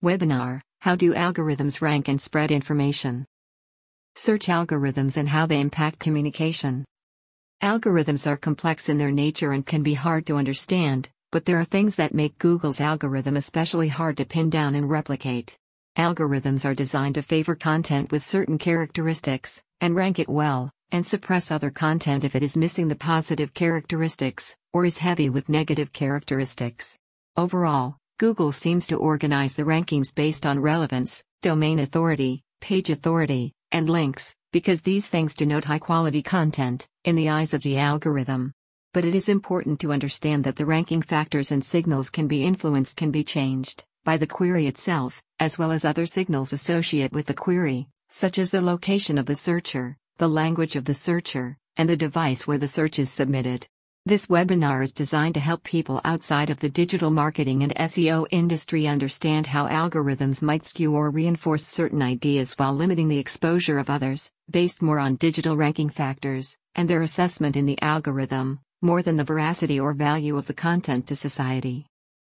Webinar: How do algorithms rank and spread information? Search algorithms and how they impact communication. Algorithms are complex in their nature and can be hard to understand, but there are things that make Google's algorithm especially hard to pin down and replicate. Algorithms are designed to favor content with certain characteristics, and rank it well, and suppress other content if it is missing the positive characteristics, or is heavy with negative characteristics. Overall, Google seems to organize the rankings based on relevance, domain authority, page authority, and links, because these things denote high-quality content, in the eyes of the algorithm. But it is important to understand that the ranking factors and signals can be changed, by the query itself, as well as other signals associated with the query, such as the location of the searcher, the language of the searcher, and the device where the search is submitted. This webinar is designed to help people outside of the digital marketing and SEO industry understand how algorithms might skew or reinforce certain ideas while limiting the exposure of others, based more on digital ranking factors, and their assessment in the algorithm, more than the veracity or value of the content to society.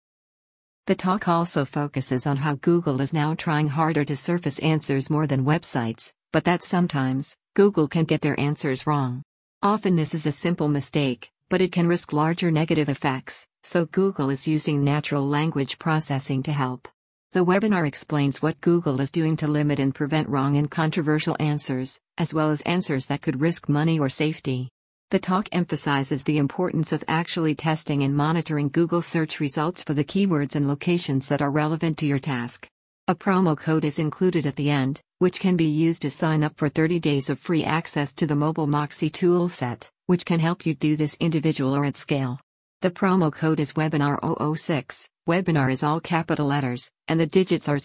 The talk also focuses on how Google is now trying harder to surface answers more than websites, but that sometimes, Google can get their answers wrong. Often this is a simple mistake, but it can risk larger negative effects, so Google is using natural language processing to help. The webinar explains what Google is doing to limit and prevent wrong and controversial answers, as well as answers that could risk money or safety. The talk emphasizes the importance of actually testing and monitoring Google search results for the keywords and locations that are relevant to your task. A promo code is included at the end, which can be used to sign up for 30 days of free access to the mobile Moxie toolset, which can help you do this individual or at scale. The promo code is webinar006, webinar is all capital letters, and the digits are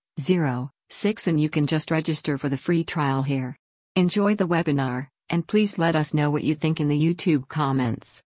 006, and you can just register for the free trial here. Enjoy the webinar, and please let us know what you think in the YouTube comments.